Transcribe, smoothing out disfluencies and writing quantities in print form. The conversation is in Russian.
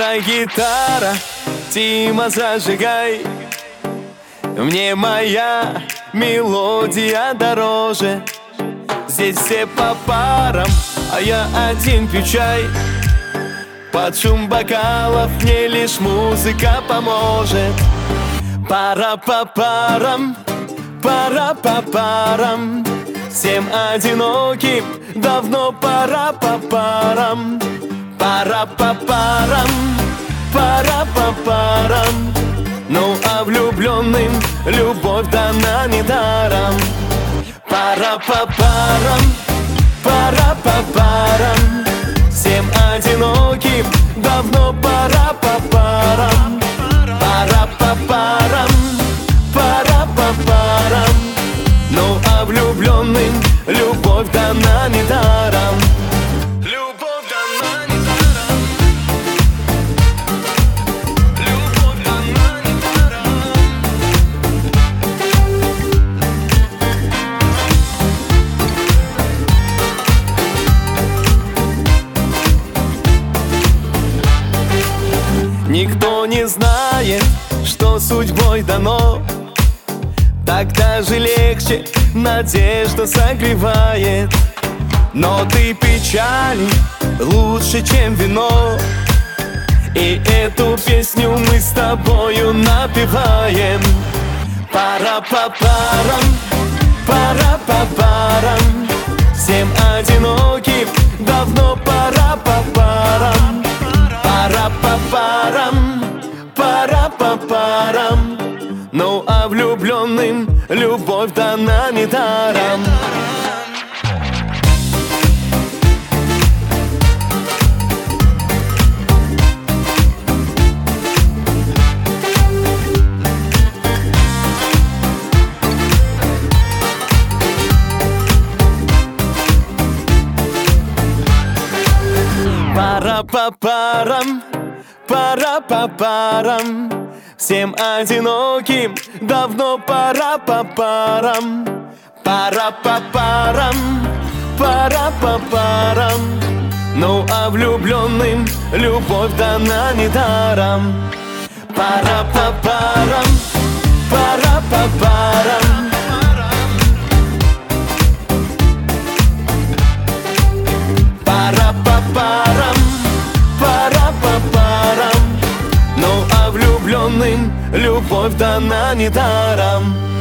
Играй, гитара, Тима, зажигай. Мне моя мелодия дороже. Здесь все по парам, а я один пью чай. Под шум бокалов мне лишь музыка поможет. Пара по парам, пара по парам. Всем одиноким давно пора по парам. Пара по парам, пара по парам. Ну а влюбленным любовь дана недаром. Пара по парам, пара по парам. Всем одиноким давно пора по парам. Пара по парам, пара по парам. Ну а влюбленным любовь дана недаром. Любовь дана недаром. Любовь дана недаром. Никто не знает, что судьбой дано. Так даже легче, надежда согревает. Но ты печали лучше, чем вино. И эту песню мы с тобою напеваем. Пара по парам, пара по парам. Всем одиноким давно пора по парам. Пара по парам, пара по парам. Ну а влюбленным любовь дана недаром. Пара по парам, пара по парам. Всем одиноким давно пора по парам. Пара по парам, пара по парам. Ну а влюбленным любовь дана недаром. Пара по парам, пара по парам. Пара по парам, пара по парам. Ну а влюбленным любовь дана недаром.